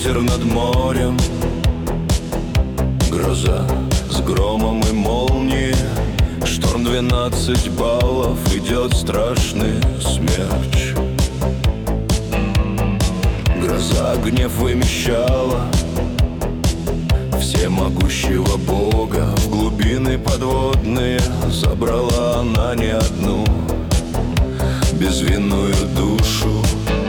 ветер над морем, гроза с громом и молнией, шторм 12 баллов, идет страшный смерч. Гроза гнев вымещала всемогущего Бога в глубины подводные. Забрала она не одну безвинную душу.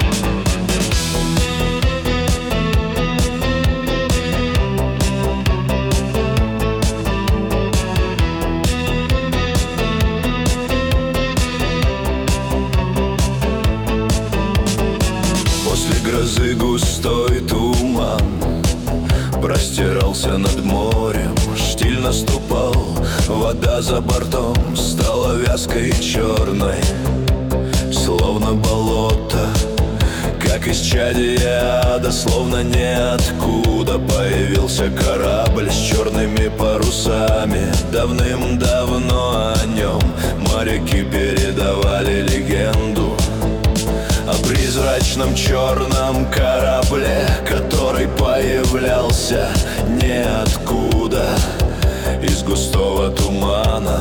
После грозы густой туман простирался над морем, штиль наступал, вода за бортом стала вязкой и черной, словно болото. Как исчадие ада, словно ниоткуда появился корабль с черными парусами. Давным-давно о нем моряки передавали легенду о призрачном черном корабле, который появлялся ниоткуда, из густого тумана.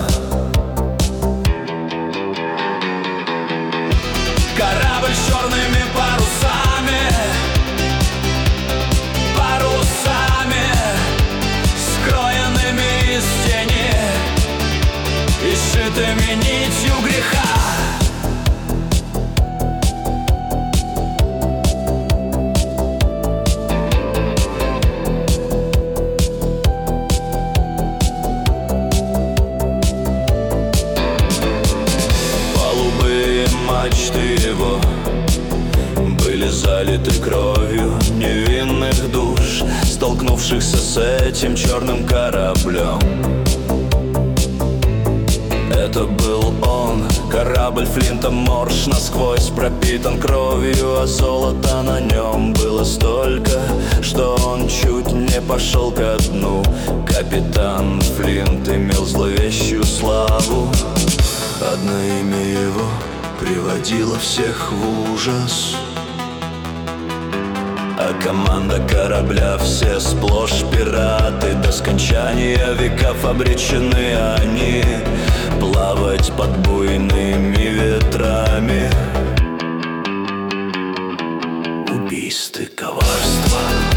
Корабль с черными парусами, парусами, скроенными из тени и сшитыми нитью греха. Мачты его были залиты кровью невинных душ, столкнувшихся с этим черным кораблем. Это был он, корабль Флинта Морш, насквозь пропитан кровью, а золота на нем было столько, что он чуть не пошел ко дну. Капитан Флинт имел зловещую славу, одно имя его приводила всех в ужас, а команда корабля все сплошь пираты. До скончания веков обречены они плавать под буйными ветрами. Убийство, коварство.